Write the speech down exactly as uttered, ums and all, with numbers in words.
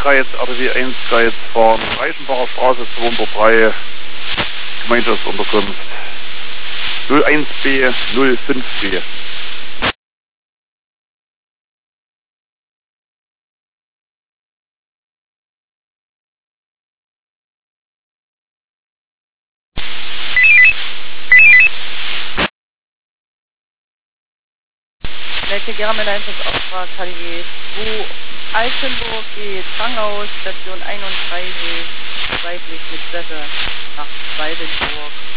Kreuz, R W eins Kreuz fahren, Reichenbacher Straße zweihundertdrei, Gemeinschaftsunterkunft null eins B null fünf B. Welche German-Einsatzaustrag K D G zwei Altenburg geht Tranghaus, Station einunddreißig, seitlich mit Sette nach Waldenburg.